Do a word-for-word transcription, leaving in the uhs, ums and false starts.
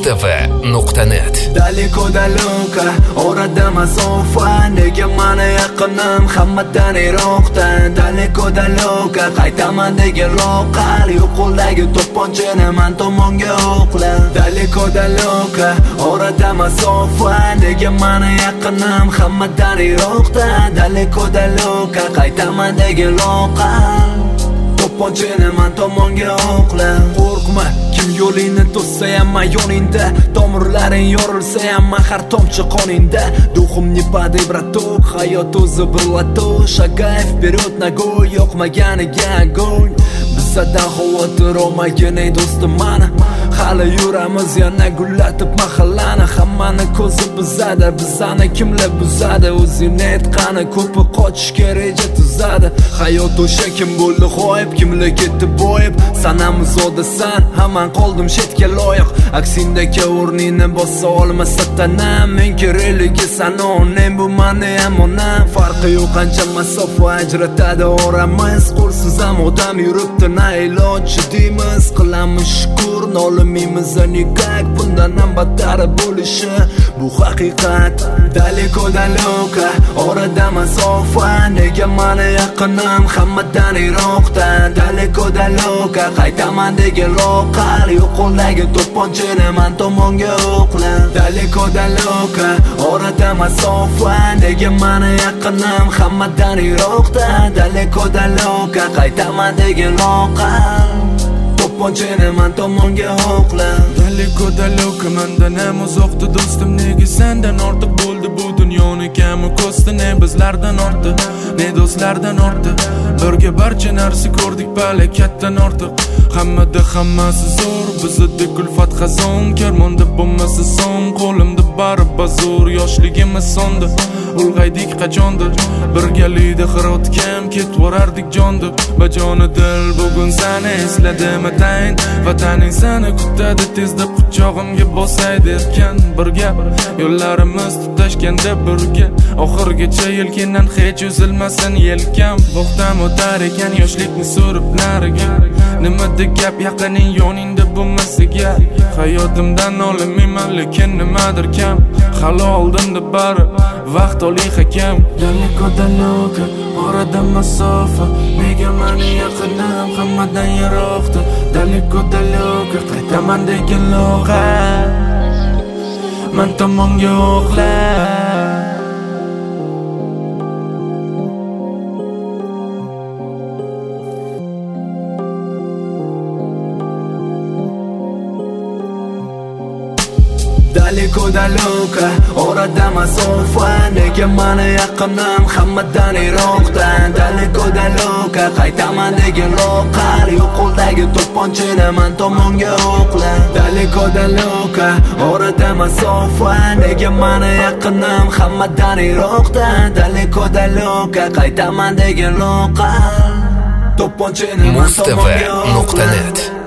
mustv nuqta net. Daliko daloka orada masofa, nega mani yaqinim hammadan yiroqda. Daliko daloka qaytaman degan loqal, yo'qoldagi to'pponchani men tomonga o'qla. Daliko daloka orada masofa, nega mani yaqinim hammadan yiroqda. Daliko daloka qaytaman degan loqal, to'pponchani men tomonga o'qla. Qo'rqma, kim yo'lingni to'ssa ham men yoningda, tomirlaring yorilsa ham men har tomchi qoningda. Duxim не падай, браток, hayot o'zi bir lato, shagay вперед nogой, yo'qmaganiga огонь. Bizdan xavotir olmagin ey do'stim mani, hali yuramiz yana gullatib mahallani. Hammani ko'zi bizada, bizani kimlar buzadi? O'zingni aytqani ko'pi qochishga reja tuzadi. Hayot o'sha kim bo'ldi g'oyib, kimlar ketdi boyib. Sanamiz odasan, hamman qoldim chetga loyiq. Aksindagi o'rningni bosa olmasa tanam, men kerakli sana onem, bu mani ham onam. Farqi yo'q qancha masofa ajratadi oramiz, qo'lsiz ham odam yuribdi, na iloj deymiz. Qilamiz shukr, nolimaymiz nikak, bundan ham batari bo'lishi bu haqiqat. Daliko daloka orada masofa, nega mani yaqinim hammadan yiroqda. Daliko daloka qaytaman degan loqal, yo'qoldagi to'pponchani men tomonga o'qla. Daliko daloka orada masofa, nega mani yaqinim hammadan yiroqda. Daliko daloka qaytaman degan loqal, to'pponchani men tomonga o'qla. Daliko daloka mendan ham uzoqda do'stim, nega sendan ortiq bo'ldi bu dunyoni kami ko'sti. Ne bizlardan ortdi, ne do'stlardan ortdi, birga barcha narsa ko'rdik balakatdan ortiq. Hammada hammasi zo'r, bizda kulfat xazon, karmonda bo'lmasa son, qo'limda bari bazur. Yoshligimiz so'ndi, ulg'aydik qachondir, birgalikda xirotgam ketvorardik jondir. Bajoni dil bugun seni esladim atayin, vataning seni kutadi tezda quchog'imga bosay derkan. Birga yo'llarimiz tutashganda birga, oxirgacha yelkandan hech uzilmasin yelkam. Vaqtim o'tar ekan yoshlikni so'rib nariga, nimada gap yaqining yoningda bo'lmasiga. Hayotimdan olamayman lekin nimadir kam, hali oldinda bari vaqt oliy hakam. Daliko daloka orada masofa, nega mani yaqinim hammadan yiroqda. Daliko daloka qaytaman degan loqal, men tomonga o'qla. Daliko daloka orada masofa, nega mani yaqinim hammadan yiroqda. Daliko daloka qaytaman degan loqal, yo'qoldagi to'pponchani men tomonga o'qla. Daliko daloka orada masofa, nega mani yaqinim hammadan yiroqda. Daliko daloka qaytaman degan loqal, to'pponchani men tomonga o'qla. mustv nuqta net.